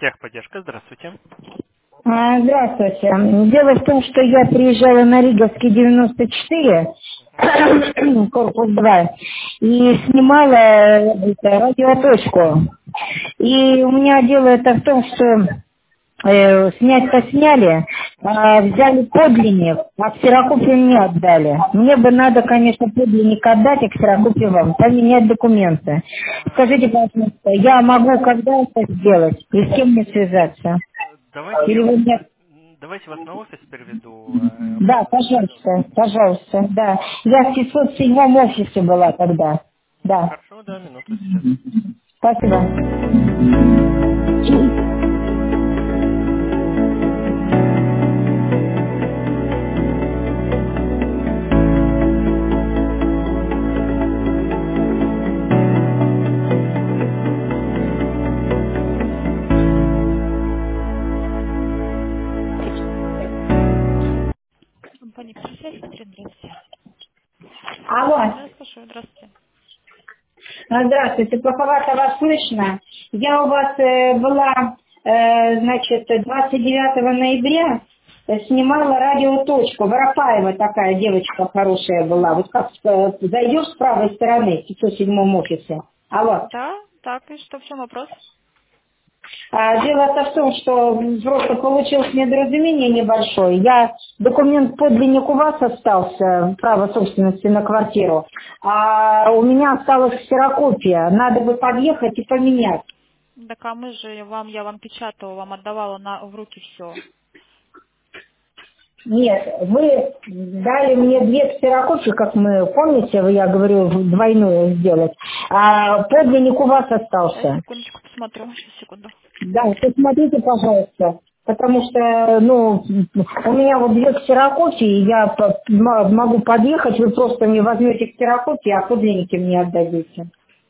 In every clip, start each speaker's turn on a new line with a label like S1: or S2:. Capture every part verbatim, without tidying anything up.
S1: Техподдержка, здравствуйте.
S2: А, Здравствуйте. Дело в том, что я приезжала на Риговский девяносто четыре, корпус два, и снимала это, радиоточку. И у меня дело это в том, что э, снять-то сняли, а взяли подлинник, а ксерокопию не отдали. Мне бы надо, конечно, подлинник отдать, а ксерокопию вам, поменять документы.
S1: А,
S2: Скажите, пожалуйста, я могу когда это сделать и с кем мне связаться?
S1: Давайте я
S2: Или
S1: вас,
S2: вы мне...
S1: давайте вас на офис переведу. э,
S2: Да, пожалуйста,
S1: Минуточку.
S2: пожалуйста, да. Я в пятьсот седьмом офисе была тогда. Да,
S1: Хорошо, да, минуту сейчас.
S2: спасибо.
S3: Компания «Пересвязь», Екатерина, здравствуйте.
S2: Алло,
S3: Да, слушаю, здравствуйте.
S2: а, здравствуйте, плоховато вас слышно. Я у вас э, была, э, значит, двадцать девятого ноября, э, снимала радиоточку. Воропаева такая девочка хорошая была. Вот как э, зайдешь с правой стороны в пятьсот седьмом офисе. Алло.
S3: Да, так, и что, в чем вопрос?
S2: А, Дело-то в том, что просто получилось недоразумение небольшое. Я документ подлинник у вас остался, право собственности на квартиру, а у меня осталась ксерокопия. Надо бы подъехать и поменять.
S3: Так а мы же вам, я вам печатала, вам отдавала на, в руки все.
S2: Нет, вы дали мне две ксерокопии, как мы, помните, вы, я говорю, двойную сделать, а подлинник у вас
S3: Сейчас,
S2: остался.
S3: секундочку, посмотрю. Сейчас, секунду.
S2: Да, посмотрите, пожалуйста. Потому что, ну, у меня вот две ксерокопии, я по- м- могу подъехать, вы просто мне возьмете ксерокопии, а подлинники мне отдадите.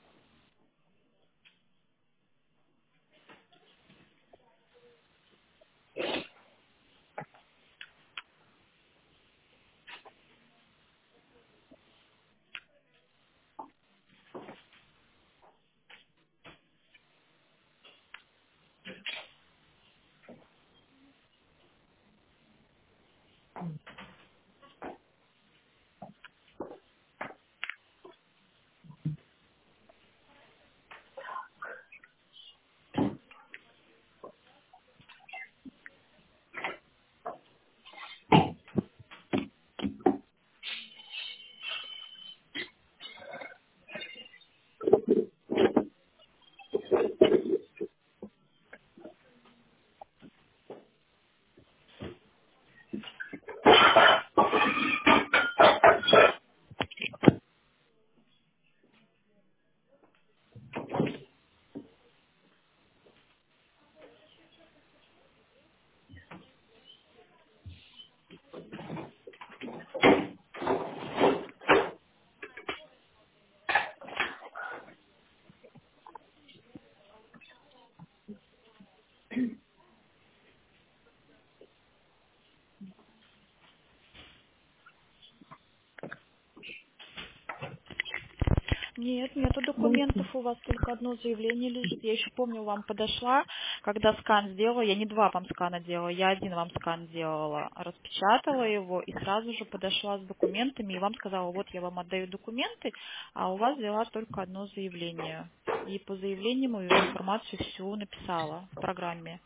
S3: Нет, нету документов, у вас только одно заявление лежит. Я еще помню, вам подошла, когда скан сделала, я не два вам скана делала, я один вам скан делала, распечатала его и сразу же подошла с документами и вам сказала, вот я вам отдаю документы, а у вас взяла только одно заявление. И по заявлению мою информацию всю написала в программе.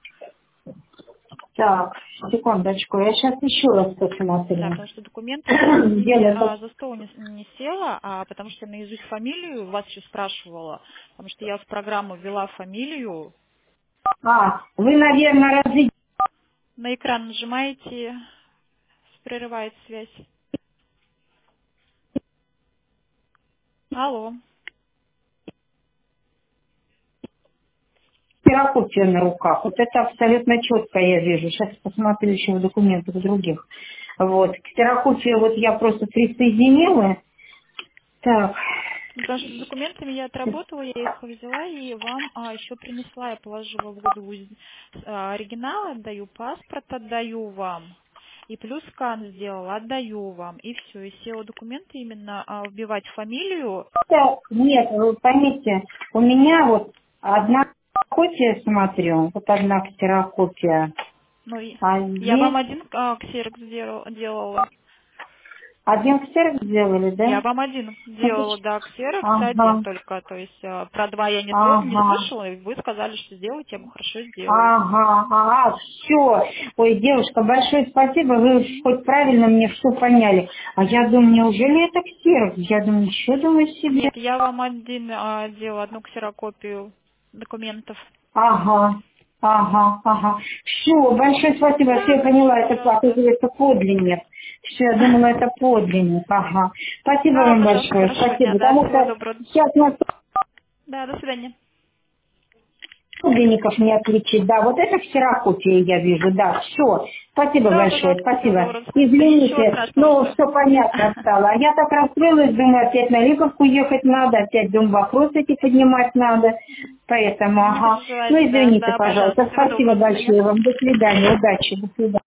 S2: Так, секундочку, я сейчас еще раз
S3: Да,
S2: посмотрю.
S3: потому что документы я с ними
S2: Дело-то...
S3: а, за стол не, не села, а потому что я наизусть фамилию вас еще спрашивала, потому что я в программу ввела фамилию.
S2: А, вы, наверное, разве...
S3: На экран нажимаете, прерывает связь. Алло.
S2: ксерокопию на руках. Вот это абсолютно четко я вижу. Сейчас посмотрю еще в документах других. Вот. Ксерокопию вот я просто присоединила. Так.
S3: Ну, потому что с документами я отработала, я их взяла и вам а, еще принесла, я положила в воду а, оригинал, отдаю паспорт, отдаю вам. И плюс скан сделала, отдаю вам. И все, и все документы именно а, вбивать фамилию.
S2: Это, нет, вы поймите, у меня вот одна ксерокопия смотрю. Вот одна ксерокопия.
S3: Ну, и-
S2: А
S3: я вам
S2: здесь
S3: один а, ксерокс дел- делала.
S2: один ксерокс сделали,
S3: Я
S2: да?
S3: вам один делала,
S2: Значит,
S3: да, ксерокс один
S2: ага,
S3: только. То есть а, про два я не, зл- не
S2: ага.
S3: слышала, и вы сказали, что сделайте, я бы хорошо сделала.
S2: Ага, ага, все. Ой, девушка, большое спасибо, вы хоть правильно мне все поняли. А я думаю, неужели это ксерокс? Я думаю, ничего думаю себе.
S3: Нет, я вам один а, делала, одну ксерокопию документов.
S2: Ага, ага, ага. Все, большое спасибо, все я поняла, это
S3: Пожалуйста.
S2: оказывается подлинник. Все, я думала, это подлинник, ага. Спасибо
S3: Да,
S2: вам
S3: пожалуйста,
S2: большое,
S3: хорошего дня,
S2: спасибо,
S3: да,
S2: потому
S3: всего
S2: что
S3: доброго.
S2: сейчас нас
S3: Да, до свидания.
S2: подлинников не отличить. Да, вот это ксерокопия я вижу, да, все. Спасибо
S3: Да,
S2: большое,
S3: пожалуйста, всего
S2: спасибо.
S3: доброго. Да ничего
S2: Извините,
S3: страшного,
S2: но
S3: что.
S2: все понятно стало. А я так расстроилась, думаю, опять на Лиговку ехать надо, опять, думаю, вопросы эти поднимать надо. Поэтому,
S3: Не
S2: ага. Ну,
S3: переживайте, да,
S2: извините,
S3: да, пожалуйста,
S2: пожалуйста.
S3: всего
S2: Спасибо
S3: доброго, до свидания.
S2: большое вам. До свидания, удачи, до свидания.